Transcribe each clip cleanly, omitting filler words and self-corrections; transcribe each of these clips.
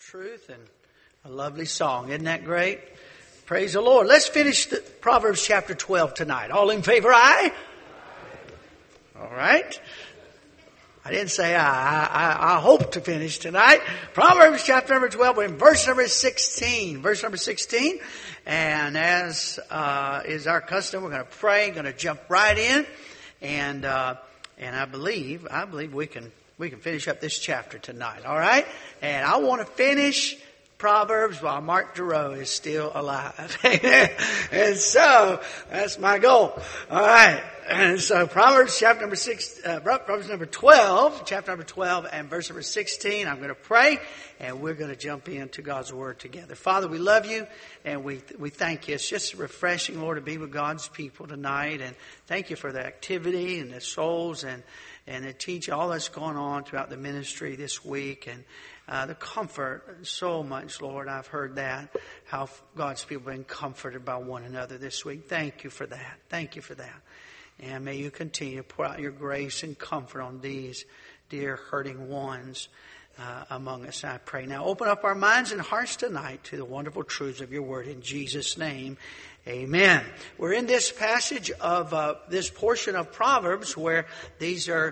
truth and a lovely song. Isn't that great? Praise the Lord. Let's finish Proverbs chapter 12 tonight. All in favor, aye? All right. I didn't say I hope to finish tonight. Proverbs chapter number 12, we're in verse number 16. Verse number 16. And as is our custom, we're going to pray, going to jump right in. And I believe we can finish up this chapter tonight. All right? And I want to finish Proverbs while Mark Giroux is still alive. And so that's my goal. All right. And so Proverbs chapter number 12, chapter number 12 and verse number 16. I'm going to pray and we're going to jump into God's word together. Father, we love you and we thank you. It's just refreshing, Lord, to be with God's people tonight. And thank you for the activity and the souls and the teach all that's going on throughout the ministry this week. And the comfort, so much, Lord, I've heard that, how God's people have been comforted by one another this week. Thank you for that. Thank you for that. And may you continue to pour out your grace and comfort on these dear hurting ones among us, I pray. Now open up our minds and hearts tonight to the wonderful truths of your word in Jesus' name. Amen. We're in this passage of this portion of Proverbs where these are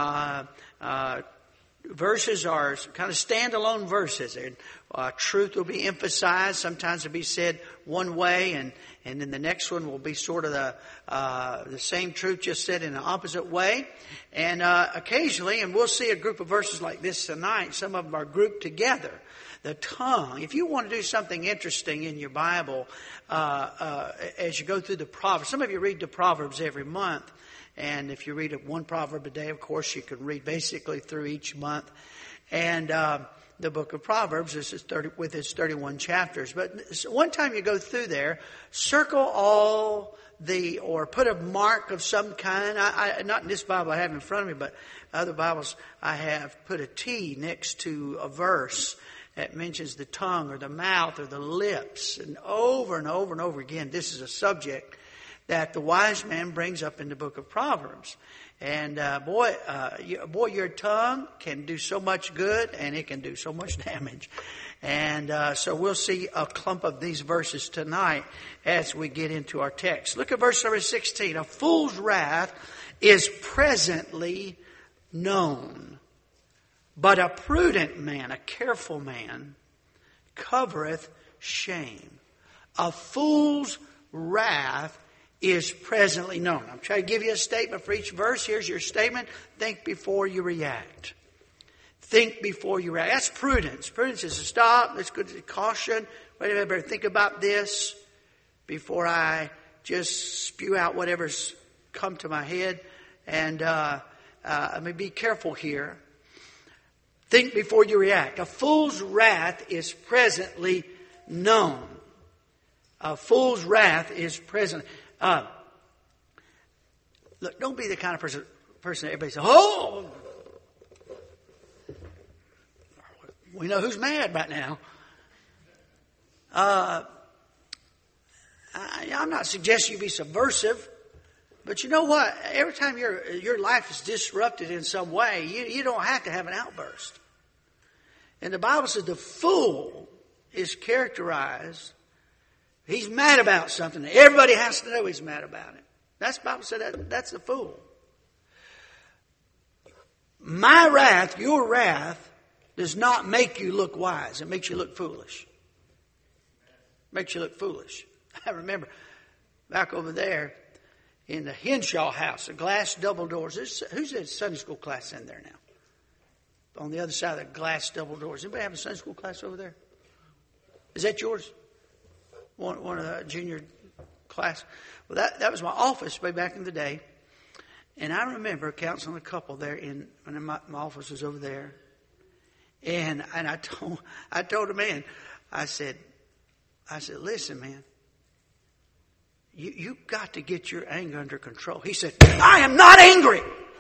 verses are kind of standalone verses. And truth will be emphasized. Sometimes it'll be said one way, and then the next one will be sort of the same truth just said in an opposite way. And occasionally, and we'll see a group of verses like this tonight, some of them are grouped together. The tongue. If you want to do something interesting in your Bible, as you go through the Proverbs, some of you read the Proverbs every month. And if you read one proverb a day, of course, you can read basically through each month. And the book of Proverbs, this is with its 31 chapters. But one time you go through there, circle all or put a mark of some kind. Not in this Bible I have in front of me, but other Bibles I have put a T next to a verse that mentions the tongue or the mouth or the lips. And over and over and over again, this is a subject that the wise man brings up in the book of Proverbs. And your tongue can do so much good and it can do so much damage. And so we'll see a clump of these verses tonight as we get into our text. Look at verse number 16. A fool's wrath is presently known, but a prudent man, a careful man, covereth shame. A fool's wrath is presently known. I'm trying to give you a statement for each verse. Here's your statement. Think before you react. Think before you react. That's prudence. Prudence is to stop. Let's go to caution. Wait a minute, I better think about this before I just spew out whatever's come to my head. And let me be careful here. Think before you react. A fool's wrath is presently known. A fool's wrath is presently. Look, don't be the kind of person that everybody says, oh, we know who's mad right now. I'm not suggesting you be subversive, but you know what? Every time your life is disrupted in some way, you don't have to have an outburst. And the Bible says the fool is characterized. He's mad about something. Everybody has to know he's mad about it. That's the Bible said that's the fool. My wrath, your wrath, does not make you look wise. It makes you look foolish. Makes you look foolish. I remember back over there in the Henshaw house, the glass double doors. Who's in Sunday school class in there now? On the other side of the glass double doors. Anybody have a Sunday school class over there? Is that yours? One of the junior class. Well, that was my office way back in the day. And I remember counseling a couple there when my office was over there. And I told the man, I said, listen, man, you got to get your anger under control. He said, I am not angry.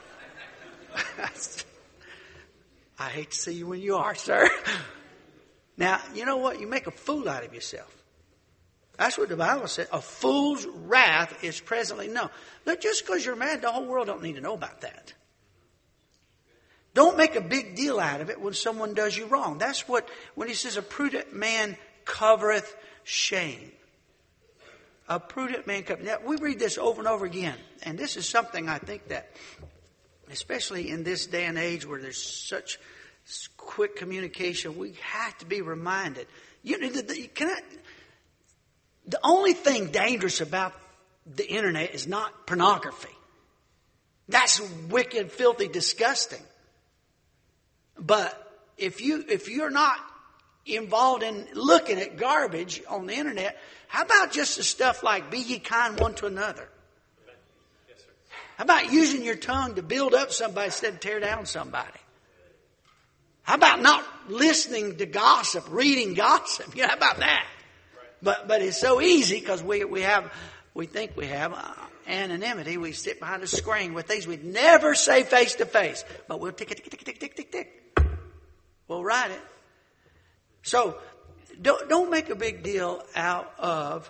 I hate to see you when you are, sir. Now, you know what? You make a fool out of yourself. That's what the Bible said. A fool's wrath is presently known. Look, just because you're mad, the whole world don't need to know about that. Don't make a big deal out of it when someone does you wrong. That's what, when he says a prudent man covereth shame. A prudent man covereth. Now, we read this over and over again. And this is something I think that, especially in this day and age where there's such quick communication, we have to be reminded. The only thing dangerous about the internet is not pornography. That's wicked, filthy, disgusting. But if you're not involved in looking at garbage on the internet, how about just the stuff like be ye kind one to another? How about using your tongue to build up somebody instead of tear down somebody? How about not listening to gossip, reading gossip? How about that? But it's so easy because we think we have anonymity. We sit behind a screen with things we'd never say face to face. But we'll tick, tick, tick, tick, tick, tick, tick. We'll write it. So don't make a big deal out of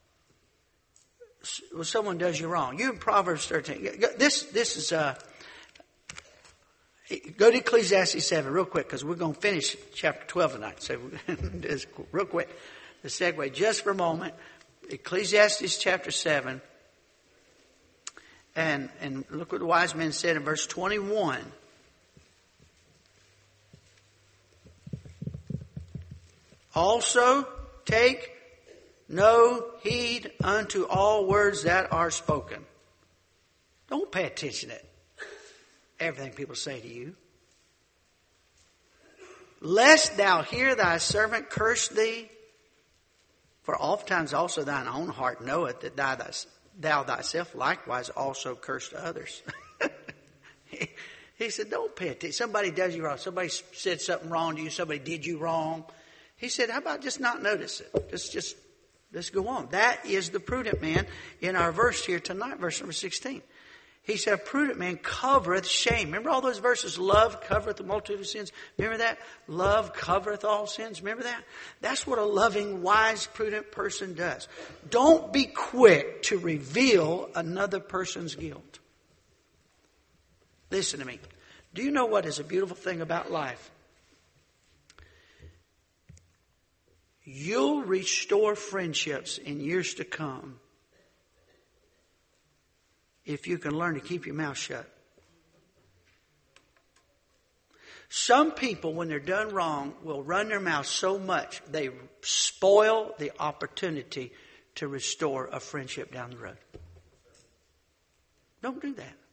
when someone does you wrong. You in Proverbs 13. This is go to Ecclesiastes 7 real quick because we're going to finish chapter 12 tonight. So just real quick, the segue just for a moment. Ecclesiastes chapter 7. And look what the wise men said in verse 21. Also take no heed unto all words that are spoken. Don't pay attention to everything people say to you. Lest thou hear thy servant curse thee, for oftentimes also thine own heart knoweth that thou thyself likewise also curse others. He said, don't pay attention. Somebody does you wrong. Somebody said something wrong to you. Somebody did you wrong. He said, how about just not notice it? Let's go on. That is the prudent man in our verse here tonight, verse number 16. He said, a prudent man covereth shame. Remember all those verses? Love covereth the multitude of sins. Remember that? Love covereth all sins. Remember that? That's what a loving, wise, prudent person does. Don't be quick to reveal another person's guilt. Listen to me. Do you know what is a beautiful thing about life? You'll restore friendships in years to come if you can learn to keep your mouth shut. Some people, when they're done wrong, will run their mouth so much they spoil the opportunity to restore a friendship down the road. Don't do that.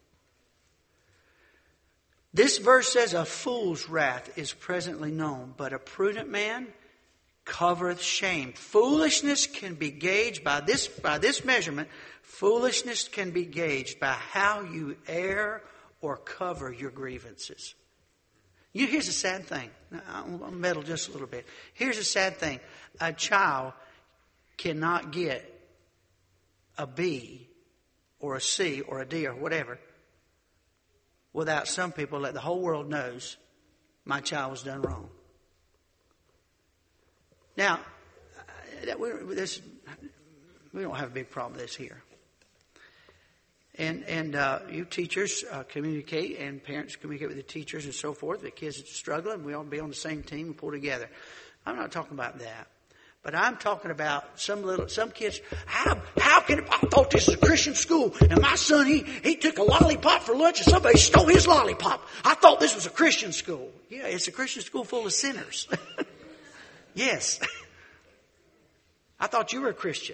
This verse says a fool's wrath is presently known, but a prudent man covereth shame. Foolishness can be gauged by this measurement. Foolishness can be gauged by how you air or cover your grievances. Here's a sad thing. I'll meddle just a little bit. Here's a sad thing. A child cannot get a B or a C or a D or whatever without some people let the whole world knows my child was done wrong. Now, we don't have a big problem with this here. And you teachers communicate, and parents communicate with the teachers and so forth. The kids are struggling. We all be on the same team and pull together. I'm not talking about that. But I'm talking about some kids. How can I thought this was a Christian school, and my son he took a lollipop for lunch, and somebody stole his lollipop. I thought this was a Christian school. Yeah, it's a Christian school full of sinners. Yes. I thought you were a Christian.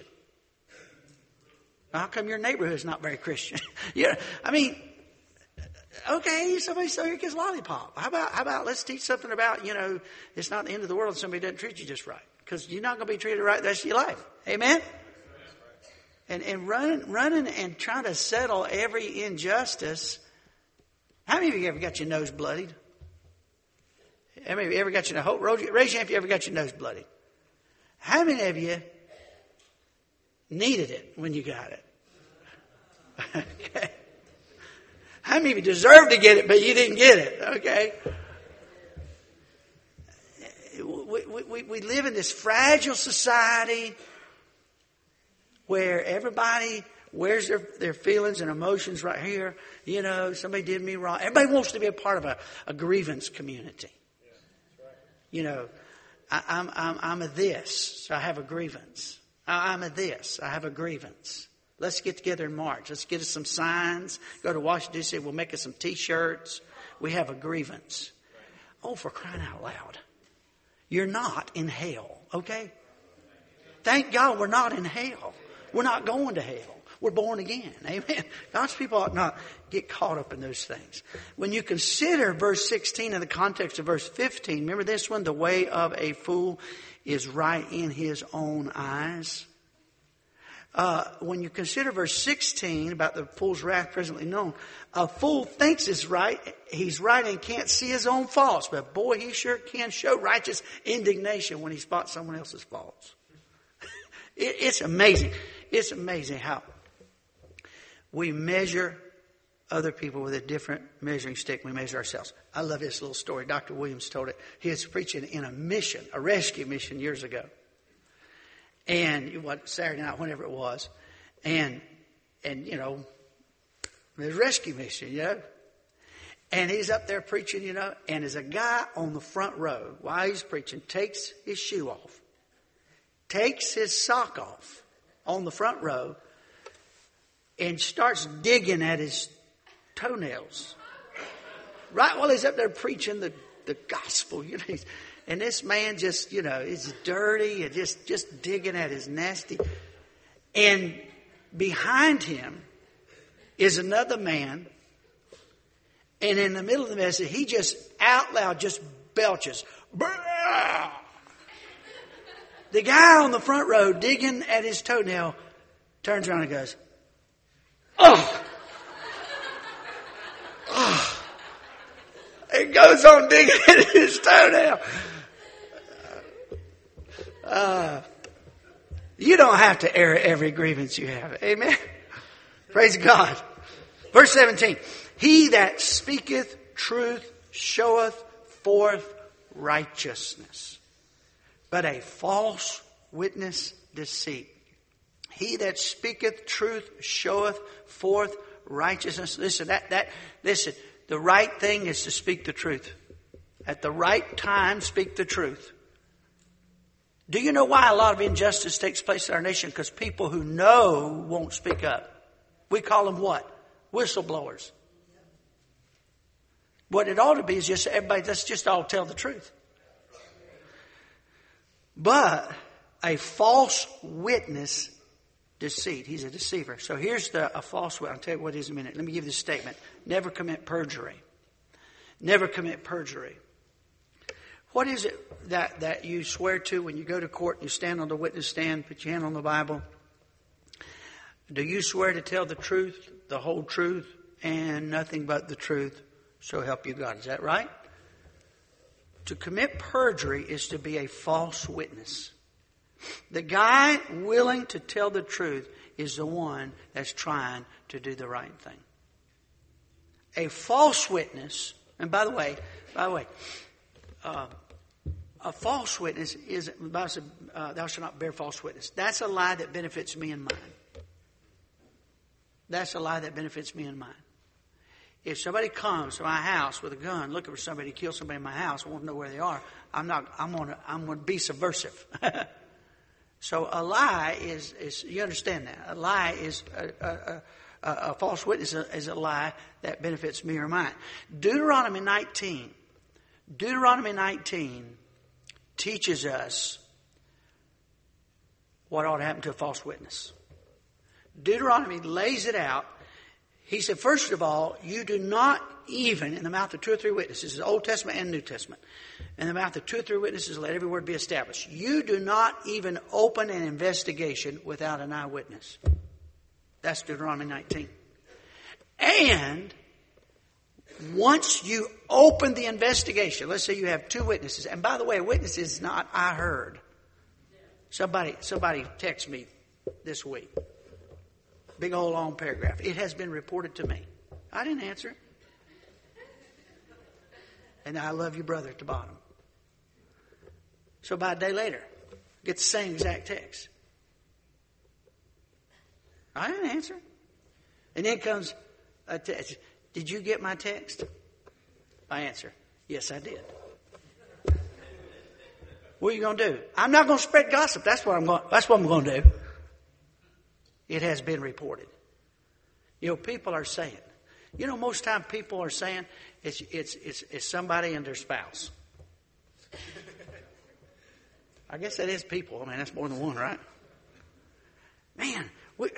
How come your neighborhood is not very Christian? Yeah, I mean, okay, somebody stole your kid's lollipop. How about let's teach something about, it's not the end of the world if somebody doesn't treat you just right. Because you're not going to be treated right the rest of your life. Amen? And running and trying to settle every injustice. How many of you ever got your nose bloodied? How many of you ever got your nose? Raise your hand if you ever got your nose bloodied. How many of you needed it when you got it? Okay. How many of you deserved to get it, but you didn't get it? Okay. We live in this fragile society where everybody Where's their feelings and emotions right here? You know, somebody did me wrong. Everybody wants to be a part of a grievance community. You know, I'm a this, so I have a grievance. I'm a this, I have a grievance. Let's get together in March. Let's get us some signs. Go to Washington, D.C. We'll make us some T-shirts. We have a grievance. Oh, for crying out loud. You're not in hell, okay? Thank God we're not in hell. We're not going to hell. We're born again. Amen. God's people ought not get caught up in those things. When you consider verse 16 in the context of verse 15, remember this one? The way of a fool is right in his own eyes. When you consider verse 16 about the fool's wrath presently known, a fool thinks he's right and can't see his own faults. But boy, he sure can show righteous indignation when he spots someone else's faults. It's amazing. It's amazing how we measure other people with a different measuring stick we measure ourselves. I love this little story. Dr. Williams told it. He was preaching in a rescue mission years ago. And Saturday night, whenever it was. And you know, the rescue mission, you know. And he's up there preaching, you know, and there's a guy on the front row while he's preaching, takes his shoe off, takes his sock off on the front row, and starts digging at his toenails. Right while he's up there preaching the gospel, you know. And this man just, you know, is dirty and just digging at his nasty. And behind him is another man. And in the middle of the message, he just out loud just belches. Bah! The guy on the front row digging at his toenail turns around and goes, "Oh!" Oh. And goes on digging at his toenail. You don't have to air every grievance you have. Amen. Praise God. Verse 17. He that speaketh truth showeth forth righteousness, but a false witness deceit. He that speaketh truth showeth forth righteousness. Listen, listen. The right thing is to speak the truth. At the right time, speak the truth. Do you know why a lot of injustice takes place in our nation? Because people who know won't speak up. We call them what? Whistleblowers. What it ought to be is just everybody, let's just all tell the truth. But a false witness deceit. He's a deceiver. So here's a false witness. I'll tell you what it is in a minute. Let me give you this statement. Never commit perjury. Never commit perjury. What is it that you swear to when you go to court and you stand on the witness stand, put your hand on the Bible? Do you swear to tell the truth, the whole truth, and nothing but the truth, so help you God? Is that right? To commit perjury is to be a false witness. The guy willing to tell the truth is the one that's trying to do the right thing. A false witness, and by the way, a false witness is, the Bible said, thou shalt not bear false witness. That's a lie that benefits me and mine. That's a lie that benefits me and mine. If somebody comes to my house with a gun looking for somebody to kill somebody in my house, I want to know where they are. I'm going to be subversive. So a lie is you understand that. A lie is a false witness is a lie that benefits me or mine. Deuteronomy 19 teaches us what ought to happen to a false witness. Deuteronomy lays it out. He said, first of all, you do not even, in the mouth of two or three witnesses, Old Testament and New Testament, in the mouth of two or three witnesses, let every word be established. You do not even open an investigation without an eyewitness. That's Deuteronomy 19. And once you open the investigation, let's say you have two witnesses. And by the way, a witness is not I heard. Somebody texted me this week. Big old long paragraph. It has been reported to me. I didn't answer it. And I love you, brother, at the bottom. So about a day later, get the same exact text. I didn't answer it. And then comes a text. Did you get my text? My answer, yes, I did. What are you going to do? I'm not going to spread gossip. That's what I'm going to do. It has been reported. People are saying. Most time people are saying it's somebody and their spouse. I guess that is people. I mean, that's more than one, right? Man,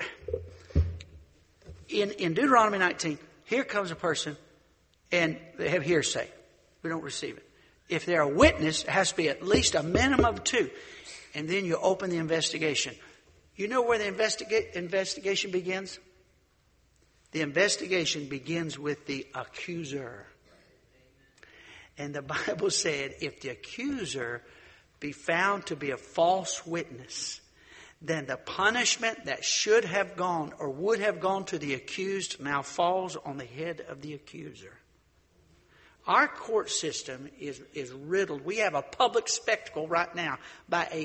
in Deuteronomy 19, here comes a person and they have hearsay. We don't receive it. If they're a witness, it has to be at least a minimum of 2. And then you open the investigation. You know where the investigation begins? The investigation begins with the accuser. And the Bible said, if the accuser be found to be a false witness, then the punishment that should have gone or would have gone to the accused now falls on the head of the accuser. Our court system is riddled. We have a public spectacle right now by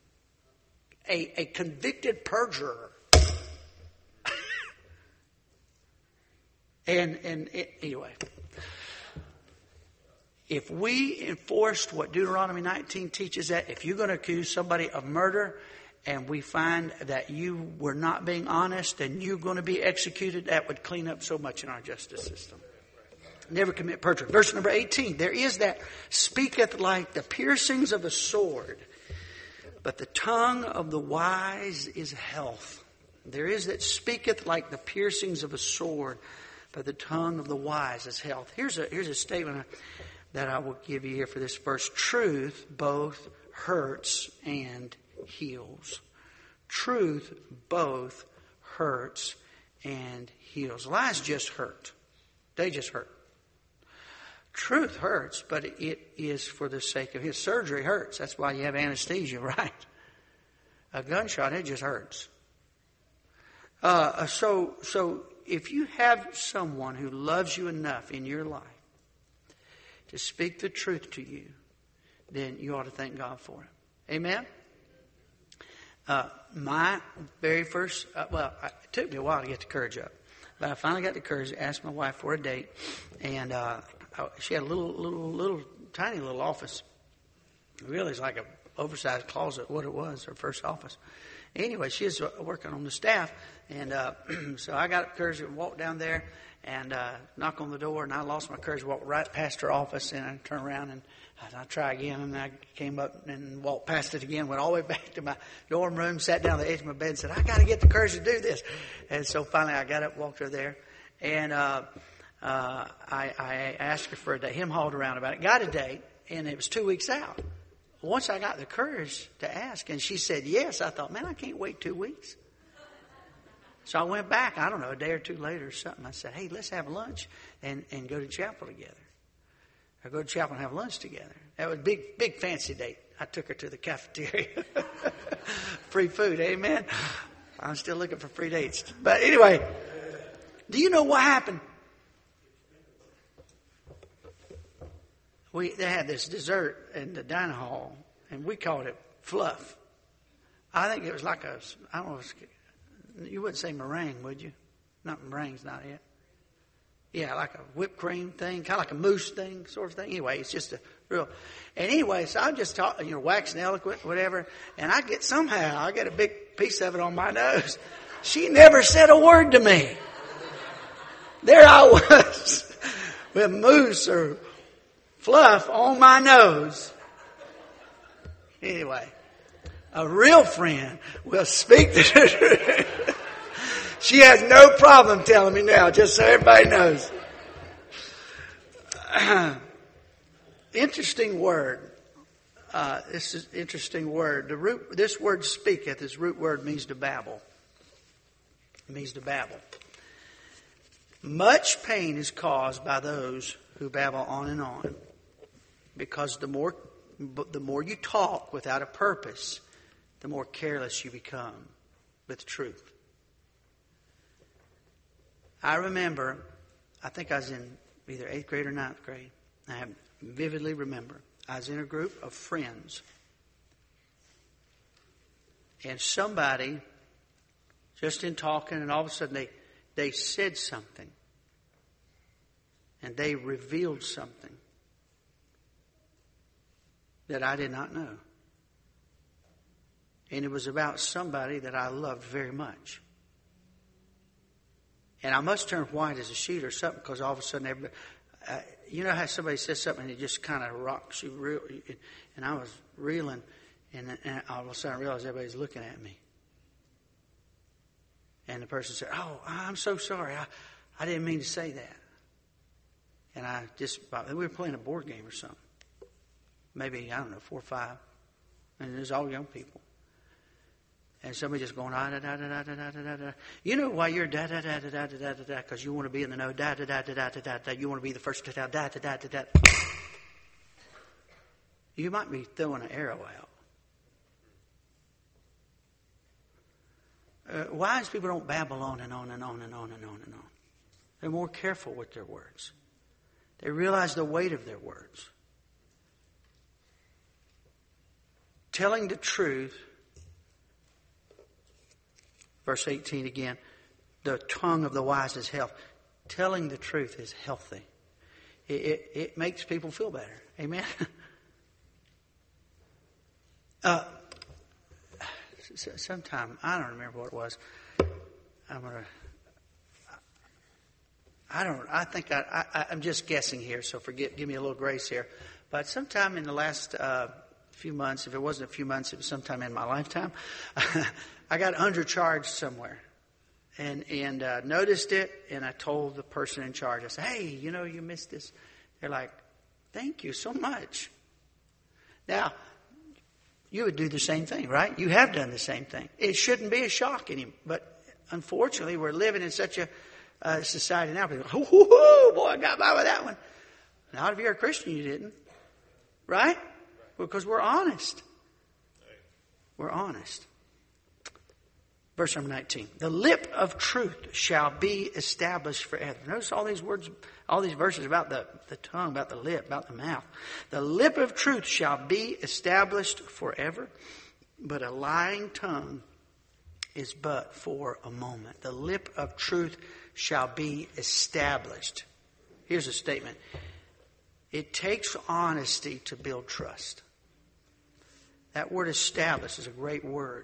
a convicted perjurer. Anyway, if we enforced what Deuteronomy 19 teaches, that if you're going to accuse somebody of murder and we find that you were not being honest and you're going to be executed, that would clean up so much in our justice system. Never commit perjury. Verse number 18. There is that speaketh like the piercings of a sword, but the tongue of the wise is health. There is that speaketh like the piercings of a sword, but the tongue of the wise is health. Here's a statement that I will give you here for this verse. Truth both hurts and heals. Truth both hurts and heals. Lies just hurt. They just hurt. Truth hurts, but it is for the sake of his. Surgery hurts. That's why you have anesthesia, right? A gunshot, it just hurts. So if you have someone who loves you enough in your life to speak the truth to you, then you ought to thank God for it. Amen? My very first, it took me a while to get the courage up. But I finally got the courage to ask my wife for a date. And she had a little tiny little office. Really, it's like an oversized closet, what it was, her first office. Anyway, she was working on the staff. And so I got the courage to walk down there and knock on the door. And I lost my courage, walked right past her office. And I turned around and I tried again. And I came up and walked past it again. Went all the way back to my dorm room, sat down on the edge of my bed and said, I got to get the courage to do this. And so finally I got up, walked her there. And I asked her for a date. Him hauled around about it. Got a date. And it was 2 weeks out. Once I got the courage to ask and she said yes, I thought, man, I can't wait 2 weeks. So I went back, I don't know, a day or two later or something. I said, hey, let's have lunch and go to chapel together. Or go to chapel and have lunch together. That was a big fancy date. I took her to the cafeteria. Free food, amen. I'm still looking for free dates. But anyway, do you know what happened? They had this dessert in the dining hall, and we called it fluff. I think it was like I don't know, you wouldn't say meringue, would you? Not meringue's not it. Yeah, like a whipped cream thing, kind of like a mousse thing, sort of thing. Anyway, it's just a real. And anyway, so I'm just talking, waxing eloquent, whatever. And I get a big piece of it on my nose. She never said a word to me. There I was with mousse or fluff on my nose. Anyway, a real friend will speak the truth. She has no problem telling me now, just so everybody knows. Interesting word. This is interesting word. This word speaketh, this root word means to babble. It means to babble. Much pain is caused by those who babble on and on. Because the more you talk without a purpose, the more careless you become with truth. I remember, I think I was in either 8th grade or 9th grade. I vividly remember. I was in a group of friends. And somebody, just in talking, and all of a sudden they said something. And they revealed something that I did not know. And it was about somebody that I loved very much. And I must turn white as a sheet or something, because all of a sudden, you know how somebody says something and it just kind of rocks you. And I was reeling, and all of a sudden I realized everybody's looking at me. And the person said, "Oh, I'm so sorry. I didn't mean to say that." And we were playing a board game or something. Maybe, I don't know, 4 or 5. And it was all young people. And somebody just going, da da da da da da da da. You know why you're da da da da da da da da? Because you want to be in the know, da da da da da da da. You want to be the first to da da da da da. You might be throwing an arrow out. Wise people don't babble on and on and on and on and on and on. They're more careful with their words. They realize the weight of their words. Telling the truth, verse 18 again, the tongue of the wise is health. Telling the truth is healthy. It makes people feel better. Amen? Sometime, I don't remember what it was. I'm just guessing here, so give me a little grace here. But sometime in the last few months, if it wasn't a few months, it was sometime in my lifetime, I got undercharged somewhere. And noticed it, and I told the person in charge, I said, "Hey, you missed this." They're like, "Thank you so much." Now, you would do the same thing, right? You have done the same thing. It shouldn't be a shock anymore. But unfortunately, we're living in such a society now. People go, "Oh, boy, I got by with that one." Not if you're a Christian, you didn't. Right? Because we're honest. We're honest. Verse number 19. The lip of truth shall be established forever. Notice all these words, all these verses about the tongue, about the lip, about the mouth. The lip of truth shall be established forever, but a lying tongue is but for a moment. The lip of truth shall be established. Here's a statement. It takes honesty to build trust. That word established is a great word.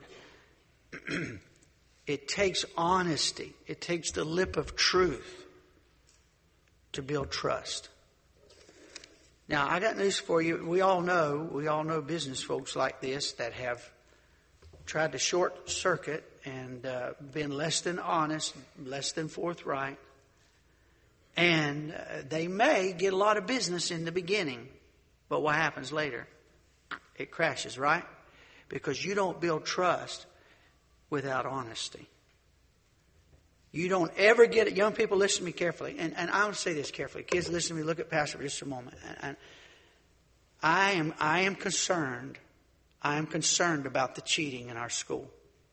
It takes honesty. It takes the lip of truth to build trust. Now, I got news for you. We all know business folks like this that have tried to short circuit and been less than honest, less than forthright. And they may get a lot of business in the beginning, but what happens later? It crashes, right? Because you don't build trust without honesty. You don't ever get it. Young people, listen to me carefully. And I want to say this carefully. Kids, listen to me. Look at Pastor for just a moment. And I am concerned. I am concerned about the cheating in our school.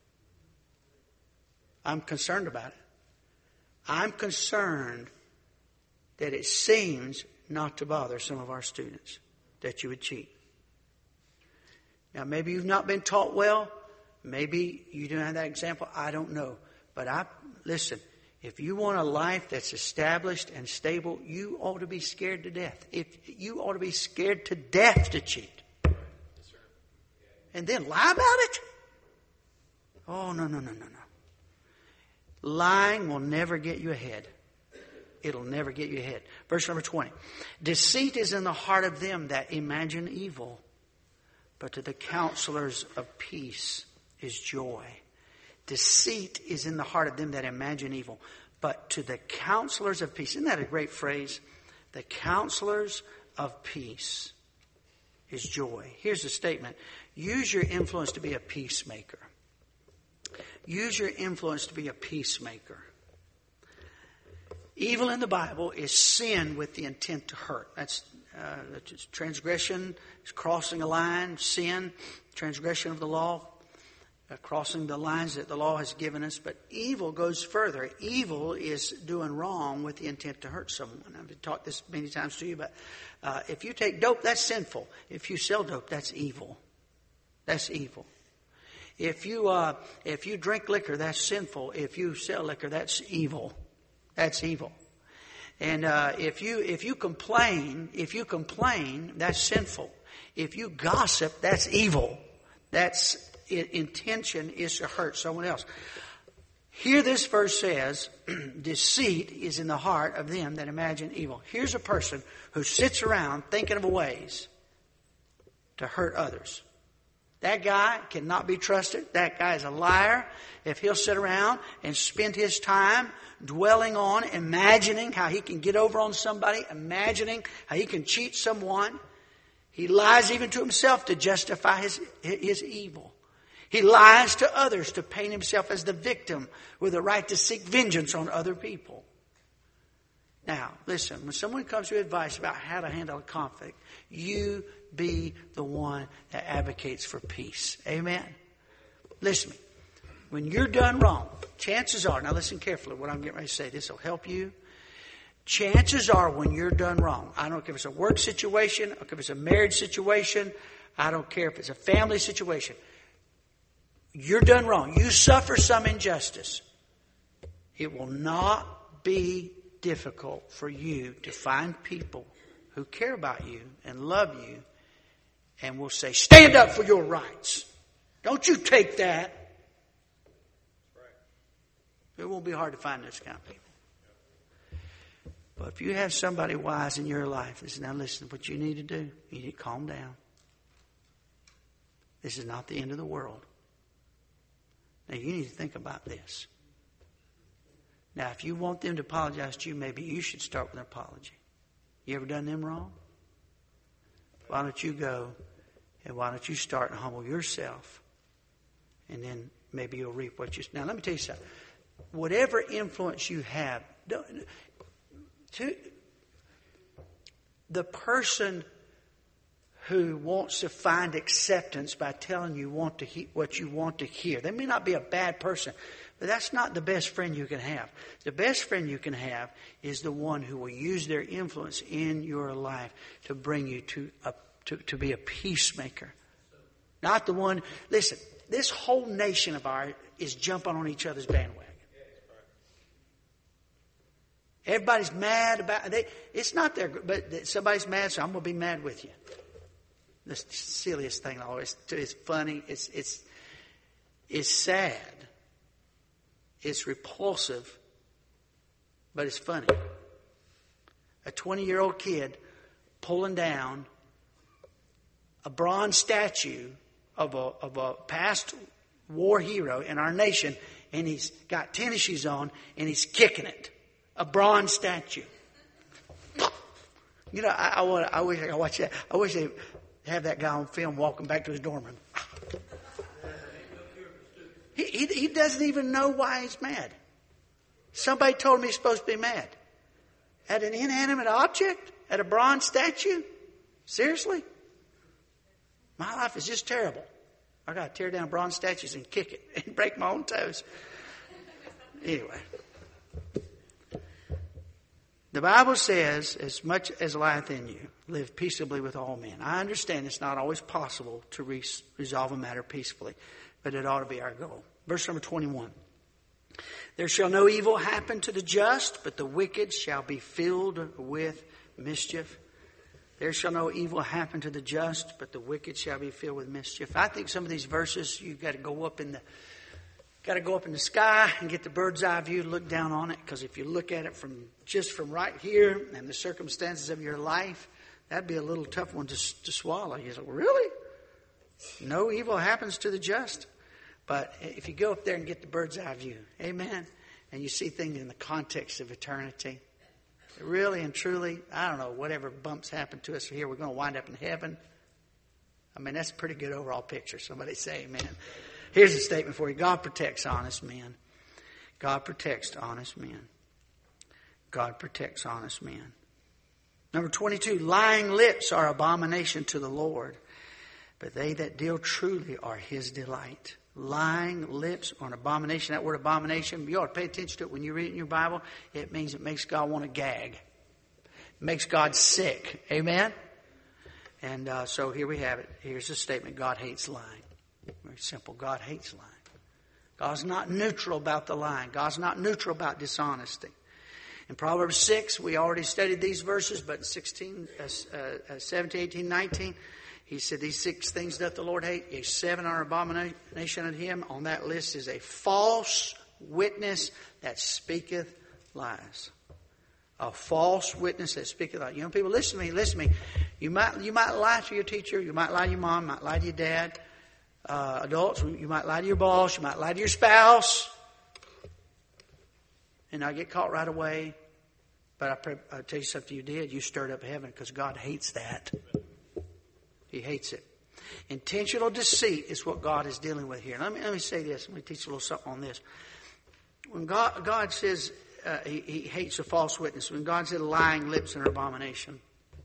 I'm concerned about it. I'm concerned that it seems not to bother some of our students that you would cheat. Now, maybe you've not been taught well. Maybe you don't have that example. I don't know. But listen, if you want a life that's established and stable, you ought to be scared to death. You ought to be scared to death to cheat. Yes, sir. And then lie about it? Oh, no. Lying will never get you ahead. It'll never get you ahead. Verse number 20. Deceit is in the heart of them that imagine evil, but to the counselors of peace is joy. Deceit is in the heart of them that imagine evil, but to the counselors of peace. Isn't that a great phrase? The counselors of peace is joy. Here's the statement. Use your influence to be a peacemaker. Use your influence to be a peacemaker. Evil in the Bible is sin with the intent to hurt. That's transgression, is crossing a line, sin, transgression of the law, crossing the lines that the law has given us. But evil goes further. Evil is doing wrong with the intent to hurt someone. I've taught this many times to you, but if you take dope, that's sinful. If you sell dope, that's evil. That's evil. If you drink liquor, that's sinful. If you sell liquor, that's evil. That's evil. And if you complain, that's sinful. If you gossip, that's evil. That's intention is to hurt someone else. Here this verse says, deceit is in the heart of them that imagine evil. Here's a person who sits around thinking of ways to hurt others. That guy cannot be trusted. That guy is a liar. If he'll sit around and spend his time dwelling on, imagining how he can get over on somebody, imagining how he can cheat someone, he lies even to himself to justify his evil. He lies to others to paint himself as the victim with a right to seek vengeance on other people. Now, listen, when someone comes to advice about how to handle a conflict, you be the one that advocates for peace. Amen? Listen to me. When you're done wrong, chances are, now listen carefully what I'm getting ready to say. This will help you. Chances are when you're done wrong, I don't care if it's a work situation, I don't care if it's a marriage situation, I don't care if it's a family situation. You're done wrong. You suffer some injustice. It will not be difficult for you to find people who care about you and love you and will say, stand up for your rights. Don't you take that. It won't be hard to find those kind of people. But if you have somebody wise in your life, now listen, what you need to do, you need to calm down. This is not the end of the world. Now you need to think about this. Now if you want them to apologize to you, maybe you should start with an apology. You ever done them wrong? Why don't you go and why don't you start and humble yourself? And then maybe you'll reap what you... Now let me tell you something. Whatever influence you have, the person who wants to find acceptance by telling you what you want to hear. They may not be a bad person, but that's not the best friend you can have. The best friend you can have is the one who will use their influence in your life to bring you to be a peacemaker. Not the one... Listen, this whole nation of ours is jumping on each other's bandwagon. Everybody's mad about it. It's not their... But somebody's mad, so I'm going to be mad with you. The silliest thing I always do. It's funny. It's sad. It's repulsive. But it's funny. A 20-year-old kid pulling down a bronze statue of a past war hero in our nation, and he's got tennis shoes on, and he's kicking it. A bronze statue. You know, I wish I could watch that. I wish they have that guy on film walking back to his dorm room. He doesn't even know why he's mad. Somebody told him he's supposed to be mad. At an inanimate object? At a bronze statue? Seriously? My life is just terrible. I got to tear down bronze statues and kick it and break my own toes. Anyway. The Bible says, as much as lieth in you, live peaceably with all men. I understand it's not always possible to resolve a matter peacefully, but it ought to be our goal. Verse number 21. There shall no evil happen to the just, but the wicked shall be filled with mischief. There shall no evil happen to the just, but the wicked shall be filled with mischief. I think some of these verses, you've got to go up in the sky and get the bird's eye view to look down on it. Because if you look at it from right here and the circumstances of your life, that'd be a little tough one to swallow. You say, really? No evil happens to the just. But if you go up there and get the bird's eye view, amen, and you see things in the context of eternity, really and truly, I don't know, whatever bumps happen to us here, we're going to wind up in heaven. I mean, that's a pretty good overall picture. Somebody say amen. Here's a statement for you. God protects honest men. God protects honest men. God protects honest men. Number 22, lying lips are abomination to the Lord, but they that deal truly are his delight. Lying lips are an abomination. That word abomination, you ought to pay attention to it when you read it in your Bible. It means it makes God want to gag. It makes God sick. Amen? And so here we have it. Here's a statement. God hates lying. Very simple. God hates lying. God's not neutral about the lying. God's not neutral about dishonesty. In Proverbs 6, we already studied these verses, but 17, 18, 19, he said, these 6 things doth the Lord hate. Yea, 7 are abomination unto him. On that list is a false witness that speaketh lies. A false witness that speaketh lies. You know, people, listen to me. You might lie to your teacher. You might lie to your mom. You might lie to your dad. Adults, you might lie to your boss. You might lie to your spouse. And not get caught right away. But I'll tell you something you did. You stirred up heaven because God hates that. He hates it. Intentional deceit is what God is dealing with here. Let me say this. Let me teach you a little something on this. When God says he hates a false witness, when God said lying lips are an abomination,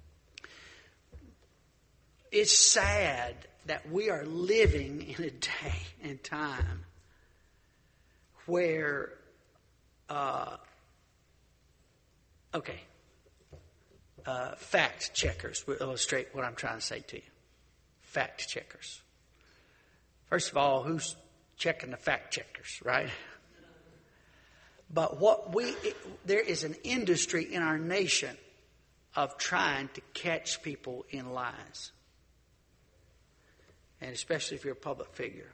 it's sad that we are living in a day and time where, fact checkers will illustrate what I'm trying to say to you. Fact checkers. First of all, who's checking the fact checkers, right? But there is an industry in our nation of trying to catch people in lies. And especially if you're a public figure.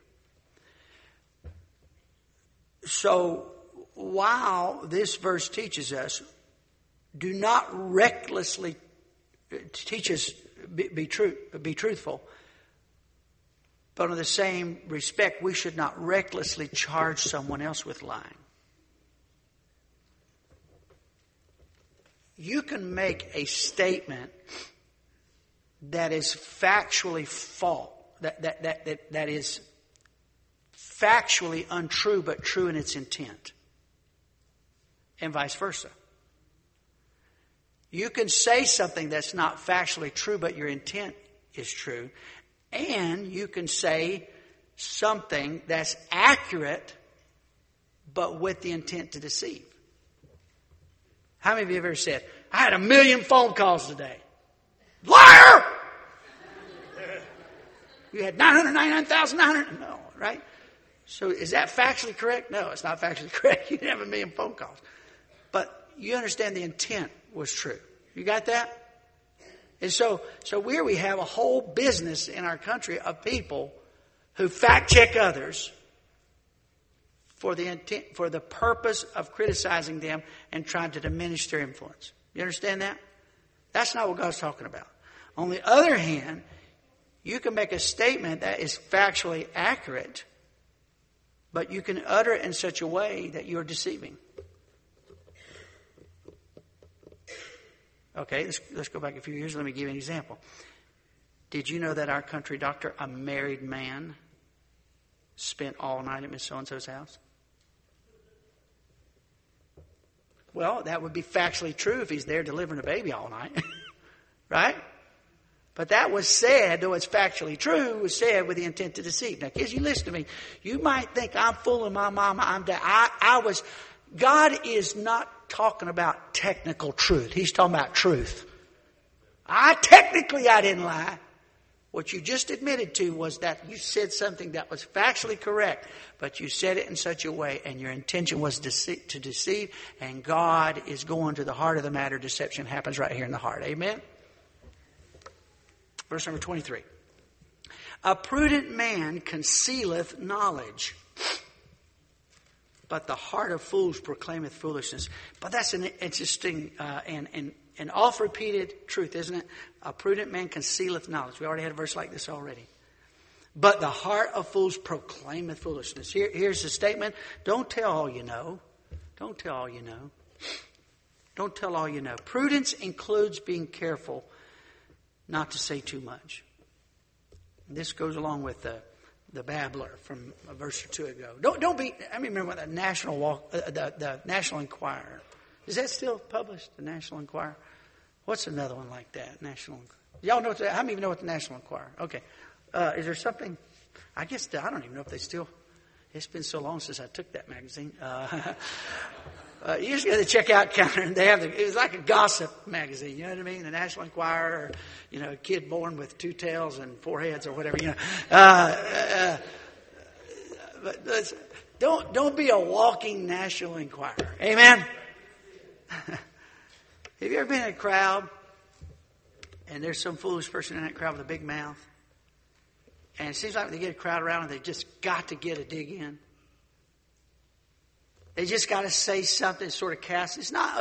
So, while this verse teaches us, do not recklessly teach us be truthful. But in the same respect, we should not recklessly charge someone else with lying. You can make a statement that is factually false, that is factually untrue but true in its intent, and vice versa. You can say something that's not factually true but your intent is true, and you can say something that's accurate but with the intent to deceive. How many of you have ever said, I had 1 million phone calls today? Liar! You had 999,900. No, right? So is that factually correct? No, it's not factually correct. You didn't have 1 million phone calls. But you understand the intent was true. You got that? And so we have a whole business in our country of people who fact check others for the intent, for the purpose of criticizing them and trying to diminish their influence. You understand that? That's not what God's talking about. On the other hand, you can make a statement that is factually accurate, but you can utter it in such a way that you're deceiving. Okay, let's go back a few years. Let me give you an example. Did you know that our country doctor, a married man, spent all night at Miss So-and-so's house? Well, that would be factually true if he's there delivering a baby all night. Right? But that was said, though it's factually true, was said with the intent to deceive. Now, kids, you listen to me. You might think I'm fooling my mama. God is not talking about technical truth. He's talking about truth. I didn't lie. What you just admitted to was that you said something that was factually correct, but you said it in such a way and your intention was to deceive, and God is going to the heart of the matter. Deception happens right here in the heart. Amen? Verse number 23. A prudent man concealeth knowledge, but the heart of fools proclaimeth foolishness. But that's an interesting and oft-repeated truth, isn't it? A prudent man concealeth knowledge. We already had a verse like this already. But the heart of fools proclaimeth foolishness. Here's the statement. Don't tell all you know. Don't tell all you know. Don't tell all you know. Prudence includes being careful not to say too much. This goes along with the babbler from a verse or two ago. Don't be. I remember what the National Enquirer. Is that still published? The National Enquirer. What's another one like that? Y'all know how many of you know what the National Enquirer? Okay. Is there something? I guess I don't even know if they still. It's been so long since I took that magazine. You just go to the checkout counter and they have it was like a gossip magazine, you know what I mean? The National Enquirer, or, a kid born with 2 tails and 4 heads or whatever, but don't be a walking National Enquirer. Amen? Have you ever been in a crowd and there's some foolish person in that crowd with a big mouth? And it seems like they get a crowd around and they just got to get a dig in. They just got to say something sort of cast. It's not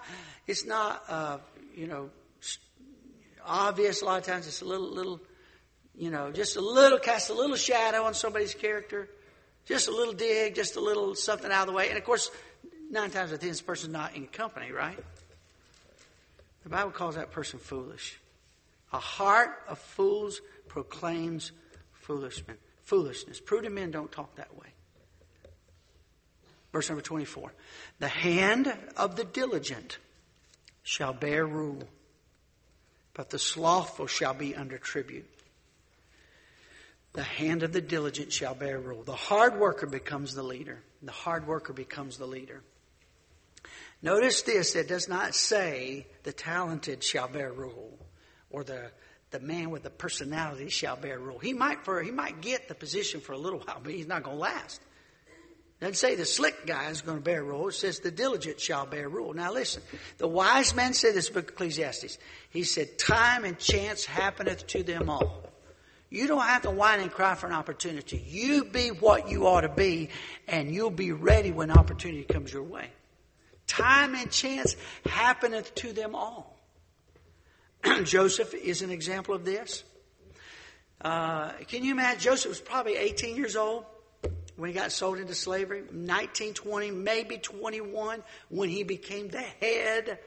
obvious. A lot of times it's a little, just a little, cast a little shadow on somebody's character. Just a little dig, just a little something out of the way. And of course, 9 times out of 10, this person's not in company, right? The Bible calls that person foolish. A heart of fools proclaims foolishness. Prudent men don't talk that way. Verse number 24. The hand of the diligent shall bear rule, but the slothful shall be under tribute. The hand of the diligent shall bear rule. The hard worker becomes the leader. The hard worker becomes the leader. Notice this, it does not say the talented shall bear rule, or the man with the personality shall bear rule. He might get the position for a little while, but he's not going to last. It doesn't say the slick guy is going to bear rule. It says the diligent shall bear rule. Now listen, the wise man said this book of Ecclesiastes. He said, time and chance happeneth to them all. You don't have to whine and cry for an opportunity. You be what you ought to be, and you'll be ready when opportunity comes your way. Time and chance happeneth to them all. Joseph is an example of this. Can you imagine? Joseph was probably 18 years old when he got sold into slavery. 19, 20, maybe 21 when he became the head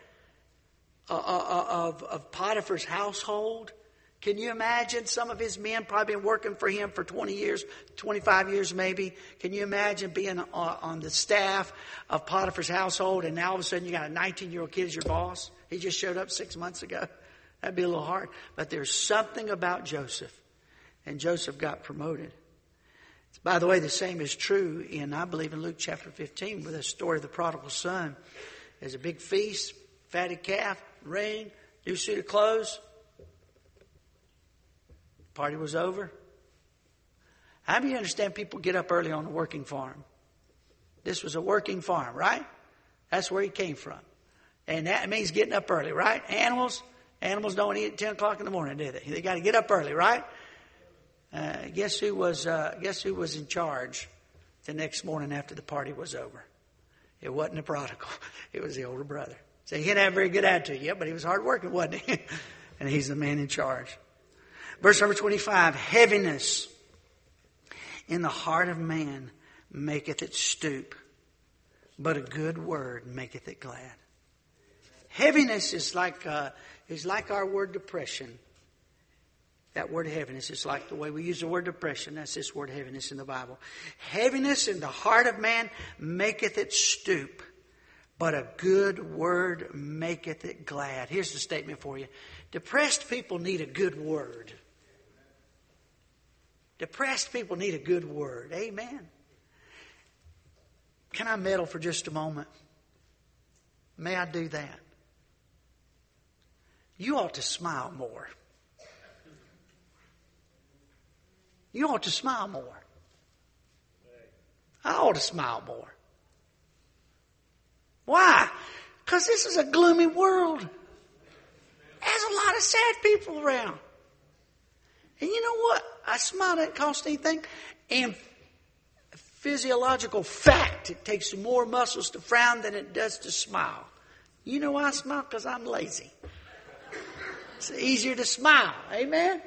of Potiphar's household. Can you imagine? Some of his men probably been working for him for 20 years, 25 years maybe. Can you imagine being on the staff of Potiphar's household and now all of a sudden you got a 19-year-old kid as your boss? He just showed up 6 months ago. That'd be a little hard. But there's something about Joseph. And Joseph got promoted. By the way, the same is true I believe in Luke chapter 15 with the story of the prodigal son. There's a big feast, fatted calf, ring, new suit of clothes. Party was over. How do you understand people get up early on a working farm? This was a working farm, right? That's where he came from. And that means getting up early, right? Animals don't eat at 10 o'clock in the morning, do they? They got to get up early, right? Guess who was in charge the next morning after the party was over? It wasn't the prodigal. It was the older brother. So he didn't have a very good attitude yet, but he was hard working, wasn't he? And he's the man in charge. Verse number 25, heaviness in the heart of man maketh it stoop, but a good word maketh it glad. Heaviness is like our word depression. That word heaviness is like the way we use the word depression. That's this word heaviness in the Bible. Heaviness in the heart of man maketh it stoop, but a good word maketh it glad. Here's the statement for you. Depressed people need a good word. Depressed people need a good word. Amen. Can I meddle for just a moment? May I do that? You ought to smile more. You ought to smile more. I ought to smile more. Why? Because this is a gloomy world. There's a lot of sad people around. And you know what? A smile doesn't cost anything. And physiological fact, it takes more muscles to frown than it does to smile. You know why I smile? Because I'm lazy. It's easier to smile. Amen?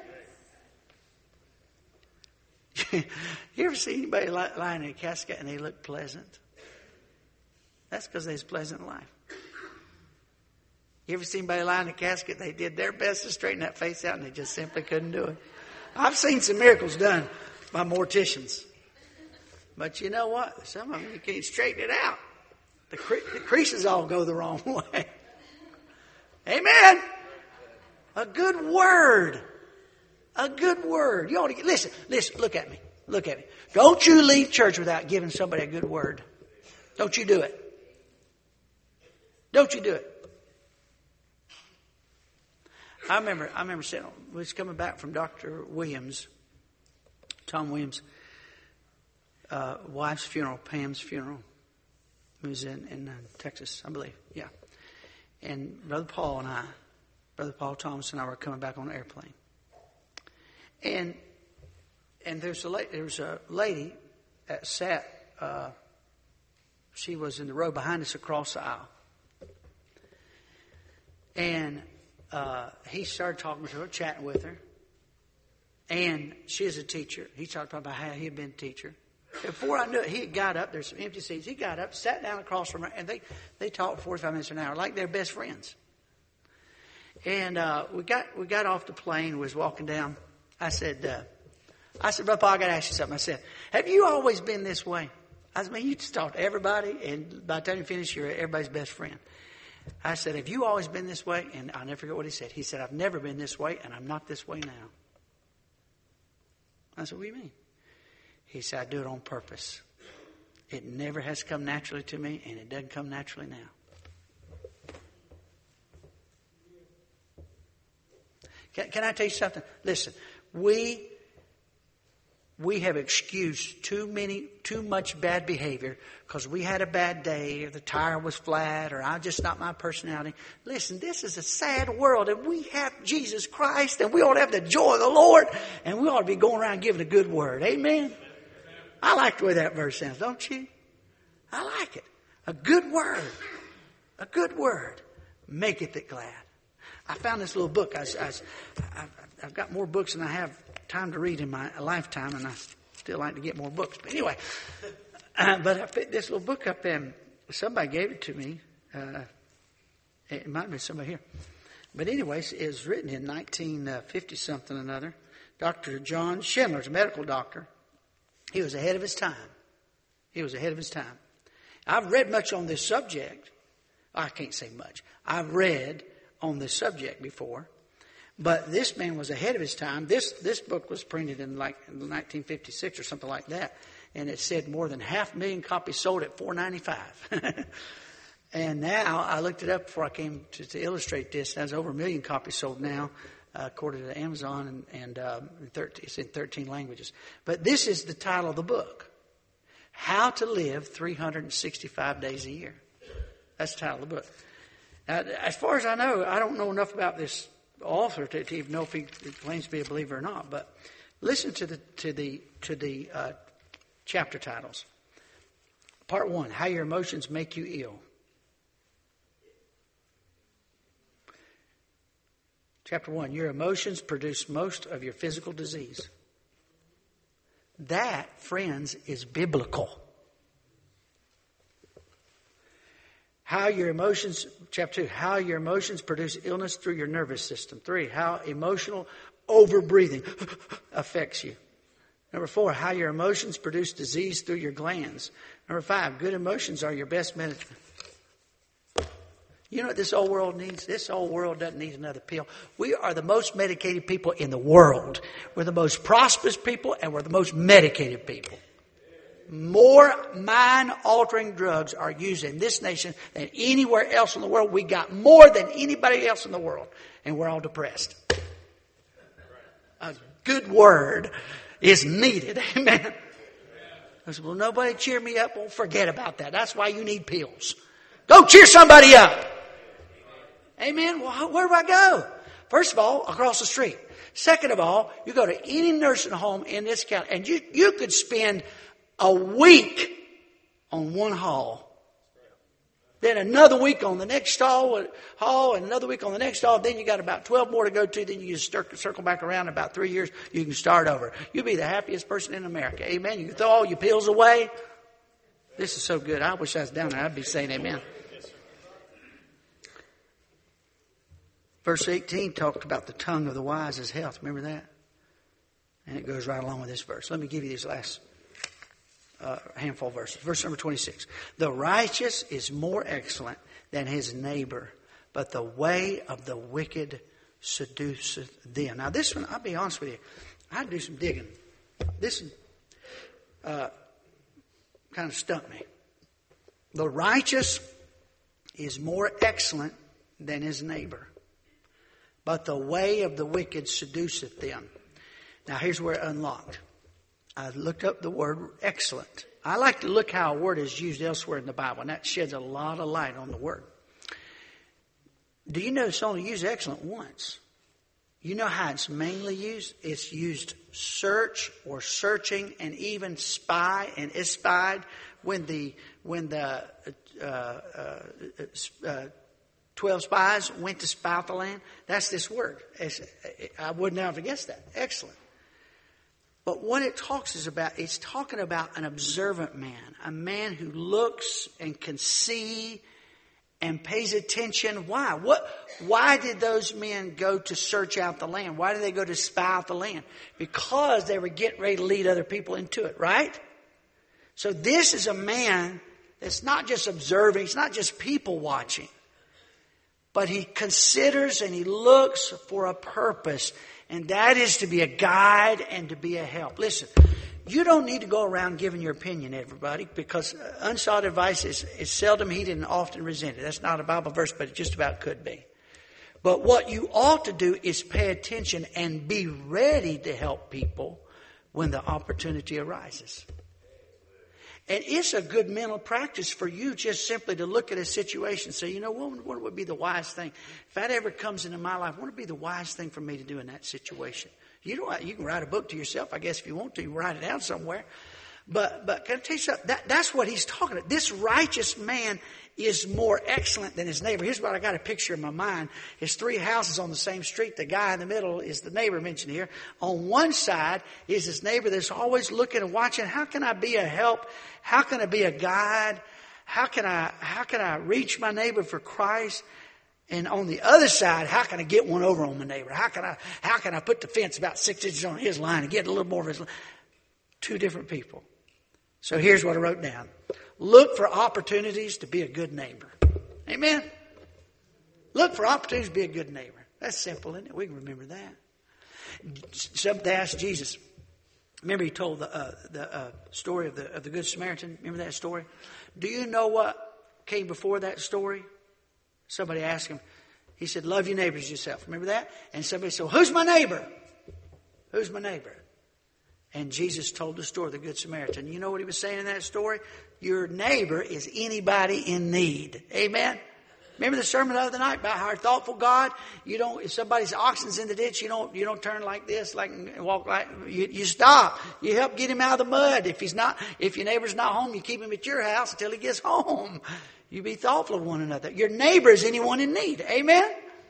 You ever see anybody lying in a casket and they look pleasant? That's because they have a pleasant life. You ever see anybody lying in a casket? They did their best to straighten that face out and they just simply couldn't do it. I've seen some miracles done by morticians. But you know what? Some of them you can't straighten it out. The creases all go the wrong way. Amen. A good word. A good word. You ought to listen, look at me. Look at me. Don't you leave church without giving somebody a good word. Don't you do it. Don't you do it. I remember sitting, was coming back from Dr. Williams, Tom Williams' wife's funeral, Pam's funeral. It was in Texas, I believe. Yeah. And Brother Paul Thomas and I were coming back on an airplane. And there's a lady that sat, she was in the row behind us across the aisle. And he started talking to her, chatting with her. And she is a teacher. He talked about how he had been a teacher. Before I knew it, he had got up. There's some empty seats. He got up, sat down across from her, and they talked 45 minutes an hour like they're best friends. And we got off the plane. Was walking down. I said, Brother Paul, I got to ask you something. I said, have you always been this way? I said, you just talk to everybody, and by the time you finish, you're everybody's best friend. I said, have you always been this way? And I'll never forget what he said. He said, I've never been this way, and I'm not this way now. I said, what do you mean? He said, I do it on purpose. It never has come naturally to me, and it doesn't come naturally now. Can I tell you something? Listen, we have excused too much bad behavior because we had a bad day, or the tire was flat, or I'm just not my personality. Listen, this is a sad world, and we have Jesus Christ, and we ought to have the joy of the Lord, and we ought to be going around giving a good word. Amen? I like the way that verse sounds, don't you? I like it. A good word. A good word maketh it glad. I found this little book. I've got more books than I have time to read in my lifetime, and I still like to get more books. But anyway, but I picked this little book up, and somebody gave it to me. It might have been somebody here. But anyways, it was written in 1950-something or another. Dr. John Schindler's a medical doctor. He was ahead of his time. I've read much on this subject. I can't say much. I've read on this subject before. But this man was ahead of his time. This book was printed in 1956 or something like that. And it said more than 500,000 copies sold at $4.95. And now, I looked it up before I came to illustrate this. There's over 1 million copies sold now, according to Amazon, and it's in 13 languages. But this is the title of the book. How to Live 365 Days a Year. That's the title of the book. Now, as far as I know, I don't know enough about this author to even know if he claims to be a believer or not. But listen to the chapter titles. Part 1, How Your Emotions Make You Ill. Chapter 1, Your emotions produce most of your physical disease. That, friends, is biblical. How your emotions, chapter 2, how your emotions produce illness through your nervous system. 3, how emotional overbreathing affects you. Number 4, how your emotions produce disease through your glands. Number 5, good emotions are your best medicine. You know what this old world needs? This old world doesn't need another pill. We are the most medicated people in the world. We're the most prosperous people, and we're the most medicated people. More mind-altering drugs are used in this nation than anywhere else in the world. We got more than anybody else in the world, and we're all depressed. A good word is needed. Amen. I said, well, nobody cheer me up. Well, forget about that. That's why you need pills. Go cheer somebody up. Amen. Well, where do I go? First of all, across the street. Second of all, you go to any nursing home in this county, and you could spend a week on one hall. Then another week on the next hall, and another week on the next hall. Then you got about 12 more to go to. Then you just circle back around. In about 3 years, you can start over. You'll be the happiest person in America. Amen. You can throw all your pills away. This is so good. I wish I was down there. I'd be saying amen. Verse 18 talked about the tongue of the wise is health. Remember that? And it goes right along with this verse. Let me give you these last handful of verses. Verse number 26. The righteous is more excellent than his neighbor, but the way of the wicked seduceth them. Now this one, I'll be honest with you, I had to do some digging. This kind of stumped me. The righteous is more excellent than his neighbor, but the way of the wicked seduceth them. Now here's where it unlocked. I looked up the word excellent. I like to look how a word is used elsewhere in the Bible, and that sheds a lot of light on the word. Do you know it's only used excellent once? You know how it's mainly used? It's used search or searching and even spy and espied when the 12 spies went to spy out the land. That's this word. I would not have guessed that. Excellent. But what it talks is about, it's talking about an observant man, a man who looks and can see and pays attention. Why? Why did those men go to search out the land? Why did they go to spy out the land? Because they were getting ready to lead other people into it, right? So this is a man that's not just observing, he's not just people watching, but he considers and he looks for a purpose, and that is to be a guide and to be a help. Listen, you don't need to go around giving your opinion, everybody, because unsought advice is seldom heeded and often resented. That's not a Bible verse, but it just about could be. But what you ought to do is pay attention and be ready to help people when the opportunity arises. And it's a good mental practice for you just simply to look at a situation and say, you know, what would be the wise thing? If that ever comes into my life, what would be the wise thing for me to do in that situation? You can write a book to yourself, I guess, if you want to. You can write it down somewhere. But can I tell you something? That's what he's talking about. This righteous man is more excellent than his neighbor. Here's what I got a picture in my mind. It's 3 houses on the same street. The guy in the middle is the neighbor mentioned here. On one side is his neighbor that's always looking and watching. How can I be a help? How can I be a guide? How can I reach my neighbor for Christ? And on the other side, how can I get one over on my neighbor? How can I put the fence about 6 inches on his line and get a little more of his line? 2 different people. So here's what I wrote down. Look for opportunities to be a good neighbor. Amen? Look for opportunities to be a good neighbor. That's simple, isn't it? We can remember that. Something they asked Jesus. Remember he told the story of the Good Samaritan? Remember that story? Do you know what came before that story? Somebody asked him. He said, love your neighbors yourself. Remember that? And somebody said, who's my neighbor? Who's my neighbor? And Jesus told the story of the Good Samaritan. You know what he was saying in that story? Your neighbor is anybody in need. Amen? Remember the sermon the other night about how thoughtful God? If somebody's oxen's in the ditch, you don't turn like this, walk like, you stop. You help get him out of the mud. If your neighbor's not home, you keep him at your house until he gets home. You be thoughtful of one another. Your neighbor is anyone in need. Amen?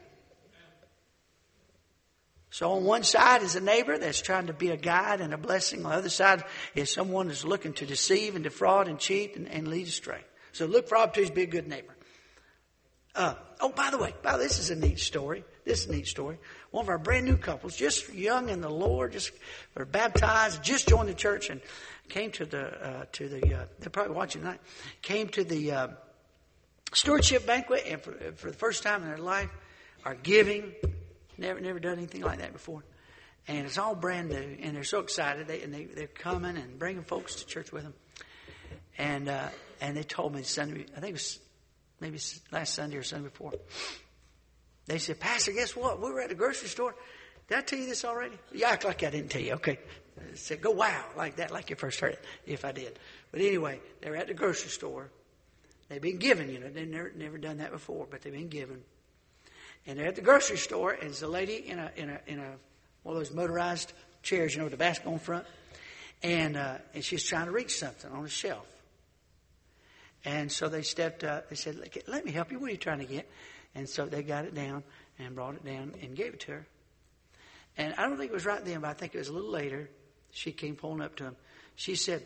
So on one side is a neighbor that's trying to be a guide and a blessing. On the other side is someone that's looking to deceive and defraud and cheat and lead astray. So look for opportunities to be a good neighbor. By the way, this is a neat story. One of our brand new couples, just young in the Lord, just were baptized, just joined the church and came to the they're probably watching tonight, came to the stewardship banquet, and for the first time in their life are giving. Never done anything like that before. And it's all brand new. And they're so excited. They're coming and bringing folks to church with them. And they told me Sunday, I think it was maybe last Sunday or Sunday before. They said, Pastor, guess what? We were at the grocery store. Did I tell you this already? You act like I didn't tell you. Okay. I said, go wow, like that, like you first heard it, if I did. But anyway, they were at the grocery store. They've been given, they've never done that before, but they've been given. And they're at the grocery store, and there's a lady in a one of those motorized chairs, with the basket on front, and she's trying to reach something on the shelf. And so they stepped up. They said, "Let me help you. What are you trying to get?" And so they got it down and brought it down and gave it to her. And I don't think it was right then, but I think it was a little later. She came pulling up to him. She said,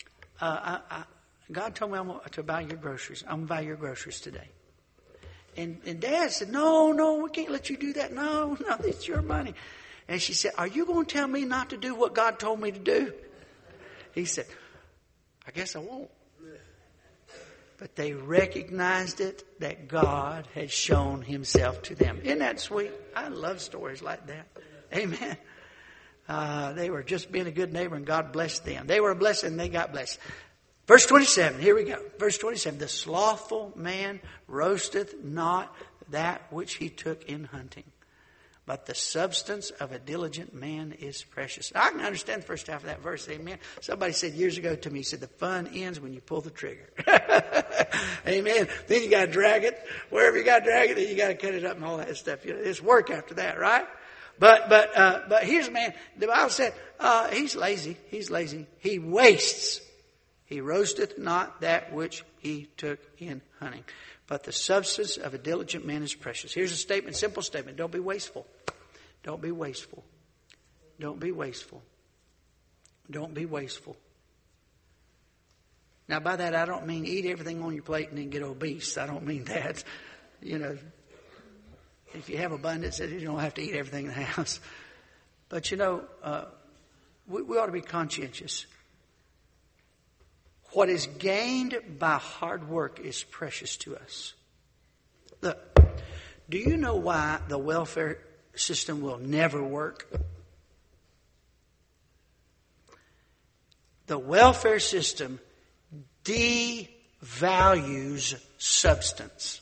"God told me to buy your groceries. I'm going to buy your groceries today." And Dad said, no, we can't let you do that. No, it's your money. And she said, are you going to tell me not to do what God told me to do? He said, I guess I won't. But they recognized it that God had shown himself to them. Isn't that sweet? I love stories like that. Amen. They were just being a good neighbor and God blessed them. They were a blessing and they got blessed. Verse 27, here we go. Verse 27, the slothful man roasteth not that which he took in hunting, but the substance of a diligent man is precious. I can understand the first half of that verse, amen. Somebody said years ago to me, he said, the fun ends when you pull the trigger. Amen. Then you got to drag it. Wherever you got to drag it, then you got to cut it up and all that stuff. You know, it's work after that, right? But here's a man. The Bible said, he's lazy. He's lazy. He wastes. He roasteth not that which he took in hunting. But the substance of a diligent man is precious. Here's a statement, simple statement. Don't be wasteful. Don't be wasteful. Don't be wasteful. Don't be wasteful. Now, by that, I don't mean eat everything on your plate and then get obese. I don't mean that. You know, if you have abundance, you don't have to eat everything in the house. But, you know, we ought to be conscientious. What is gained by hard work is precious to us. Look, do you know why the welfare system will never work? The welfare system devalues substance.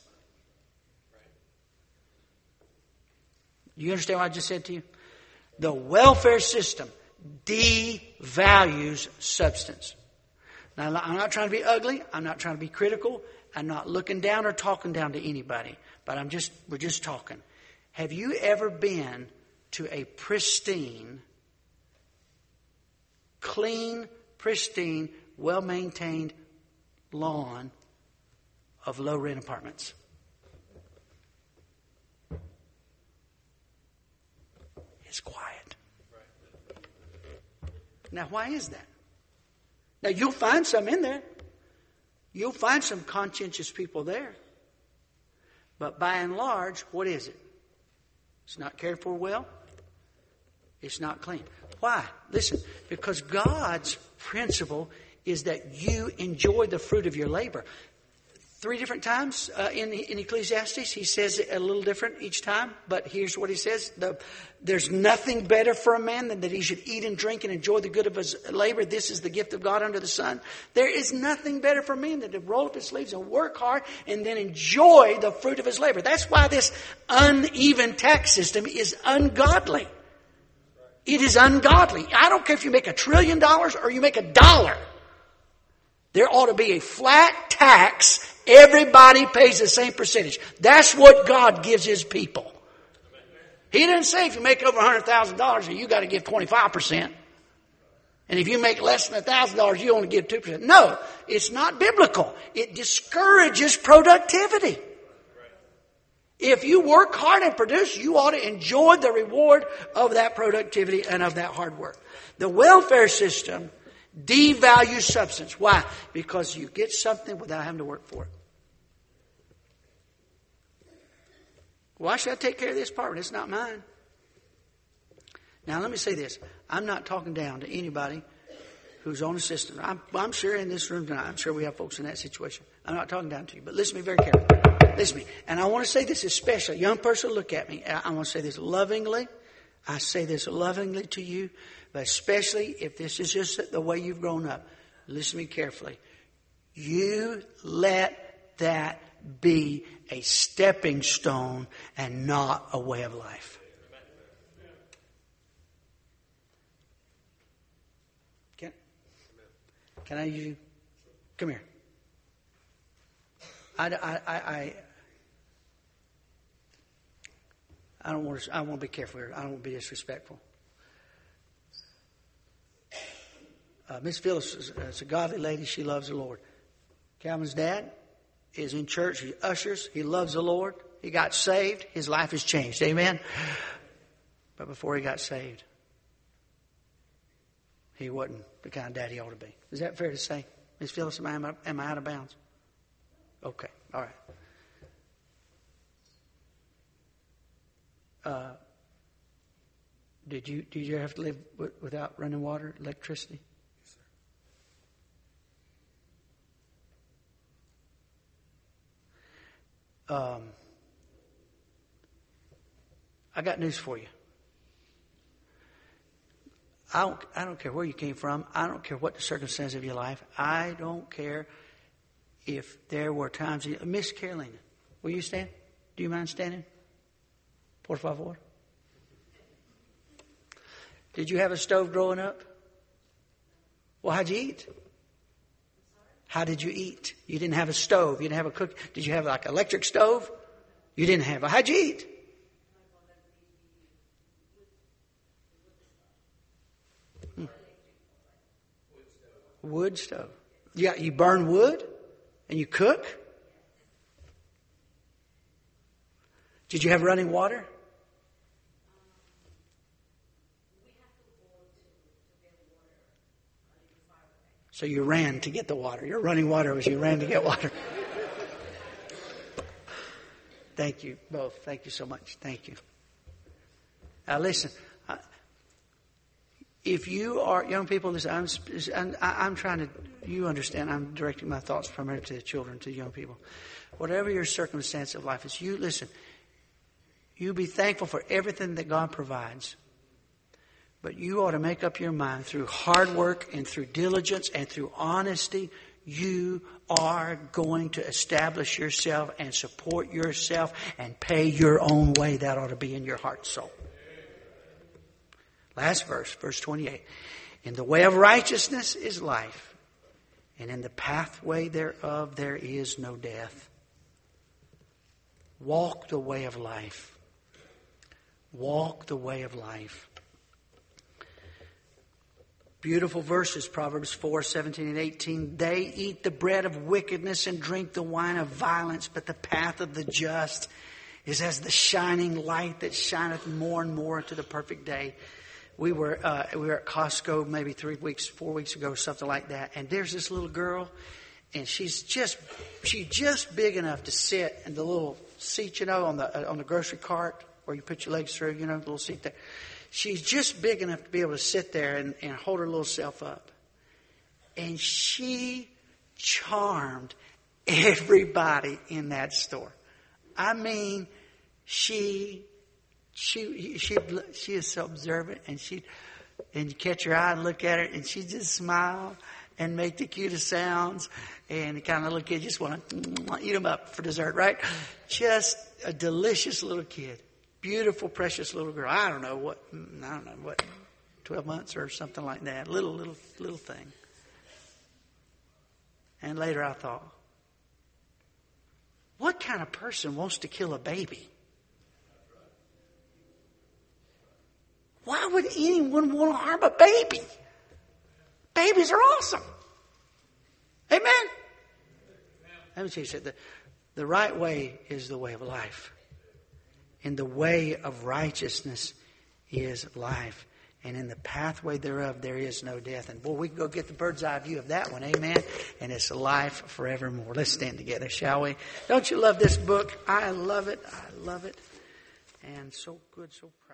You understand what I just said to you? The welfare system devalues substance. Now, I'm not trying to be ugly. I'm not trying to be critical. I'm not looking down or talking down to anybody. But we're just talking. Have you ever been to a pristine, clean, pristine, well-maintained lawn of low-rent apartments? It's quiet. Now, why is that? Now, you'll find some in there. You'll find some conscientious people there. But by and large, what is it? It's not cared for well. It's not clean. Why? Listen, because God's principle is that you enjoy the fruit of your labor. 3 different times in Ecclesiastes, he says it a little different each time. But here's what he says. There's nothing better for a man than that he should eat and drink and enjoy the good of his labor. This is the gift of God under the sun. There is nothing better for a man than to roll up his sleeves and work hard and then enjoy the fruit of his labor. That's why this uneven tax system is ungodly. It is ungodly. I don't care if you make $1 trillion or you make $1. There ought to be a flat tax. Everybody pays the same percentage. That's what God gives His people. He didn't say if you make over $100,000, you got to give 25%. And if you make less than $1,000, you only give 2%. No, it's not biblical. It discourages productivity. If you work hard and produce, you ought to enjoy the reward of that productivity and of that hard work. The welfare system devalues substance. Why? Because you get something without having to work for it. Why should I take care of this apartment? It's not mine. Now, let me say this. I'm not talking down to anybody who's on a system. I'm sure in this room tonight, I'm sure we have folks in that situation. I'm not talking down to you, but listen to me very carefully. Listen to me. And I want to say this especially. A young person, look at me. I want to say this lovingly. I say this lovingly to you. But especially if this is just the way you've grown up, listen to me carefully. You let that be a stepping stone and not a way of life. Can I use you? Come here. I don't want to. I want to be careful here. I don't want to be disrespectful. Miss Phyllis is a godly lady. She loves the Lord. Calvin's dad is in church. He ushers. He loves the Lord. He got saved. His life has changed. Amen. But before he got saved, he wasn't the kind of dad he ought to be. Is that fair to say? Miss Phyllis, am I out of bounds? Okay. All right. Did you have to live without running water, electricity? Yes, sir. I got news for you. I don't care where you came from. I don't care what the circumstances of your life. I don't care if there were times. Miss Carolina, will you stand? Do you mind standing? Por favor. Did you have a stove growing up? Well, how'd you eat? How did you eat? You didn't have a stove. You didn't have a cook. Did you have like an electric stove? You didn't have. How'd you eat? Wood stove. Yeah, you burn wood and you cook? Did you have running water? So you ran to get the water. Your running water was you ran to get water. Thank you both. Thank you so much. Thank you. Now listen, if you are young people, I'm trying to, you understand, I'm directing my thoughts primarily to the children, to young people. Whatever your circumstance of life is, you listen, you be thankful for everything that God provides. But you ought to make up your mind through hard work and through diligence and through honesty. You are going to establish yourself and support yourself and pay your own way. That ought to be in your heart soul. Last verse, verse 28. In the way of righteousness is life, and in the pathway thereof there is no death. Walk the way of life. Walk the way of life. Beautiful verses, Proverbs 4, 17 and 18. They eat the bread of wickedness and drink the wine of violence, but the path of the just is as the shining light that shineth more and more into the perfect day. We were at Costco maybe 4 weeks ago, something like that. And there's this little girl, and she's just big enough to sit in the little seat, on the grocery cart where you put your legs through, the little seat there. She's just big enough to be able to sit there and hold her little self up. And she charmed everybody in that store. I mean, she is so observant, and you catch her eye and look at her, and she just smile and make the cutest sounds. And the kind of little kid just want to eat them up for dessert, right? Just a delicious little kid. Beautiful, precious little girl. I don't know what, 12 months or something like that. Little thing. And later I thought, what kind of person wants to kill a baby? Why would anyone want to harm a baby? Babies are awesome. Amen? Let me tell you something. The right way is the way of life. And the way of righteousness is life. And in the pathway thereof, there is no death. And boy, we can go get the bird's eye view of that one. Amen. And it's life forevermore. Let's stand together, shall we? Don't you love this book? I love it. I love it. And so good, so